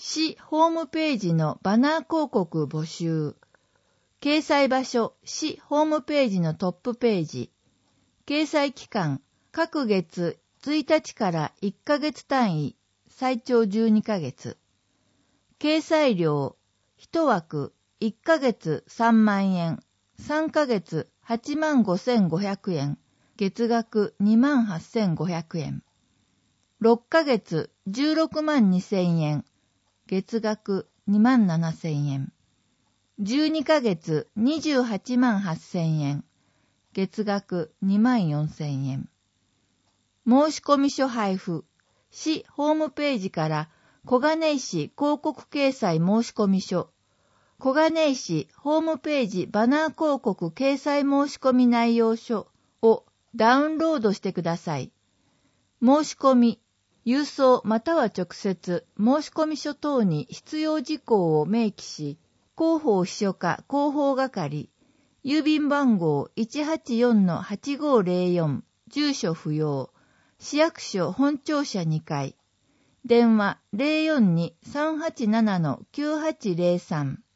市ホームページのバナー広告募集。掲載場所、市ホームページのトップページ。掲載期間、各月1日から1ヶ月単位、最長12ヶ月。掲載料、1枠1ヶ月3万円、3ヶ月85,500円、月額28,500円。6ヶ月16万2,000円、月額27,000円。12ヶ月28万8,000円、月額24,000円。申込書配布、市ホームページから小金井市広告掲載申込書、小金井市ホームページバナー広告掲載申込内容書をダウンロードしてください。申し込み、郵送または直接申込書等に必要事項を明記し、広報秘書課広報係、郵便番号 184-8504、住所不要、市役所本庁舎2階、電話 042-387-9803